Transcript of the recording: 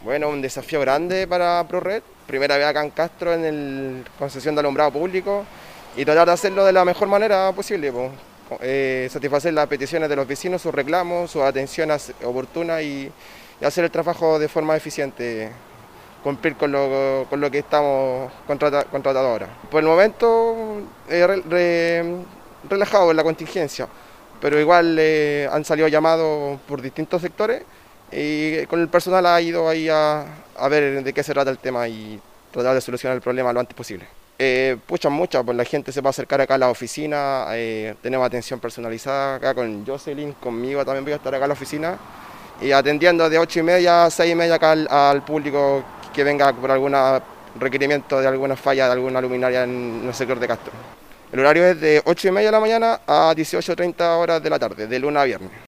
Bueno, un desafío grande para ProRed, primera vez acá en Castro en el concesión de alumbrado público y tratar de hacerlo de la mejor manera posible, po. Satisfacer las peticiones de los vecinos, sus reclamos, sus atenciones oportunas y hacer el trabajo de forma eficiente, cumplir con lo que estamos contratados ahora. Por el momento, relajado en la contingencia, pero igual han salido llamados por distintos sectores y con el personal ha ido ahí a ver de qué se trata el tema y tratar de solucionar el problema lo antes posible. Puchan muchas, pues la gente se va a acercar acá a la oficina, tenemos atención personalizada acá con Jocelyn, conmigo también voy a estar acá en la oficina y atendiendo de 8:30 a 6:30 acá al público que venga por algún requerimiento de alguna falla de alguna luminaria en el sector de Castro. El horario es de 8:30 de la mañana a 18:30 horas de la tarde, de lunes a viernes.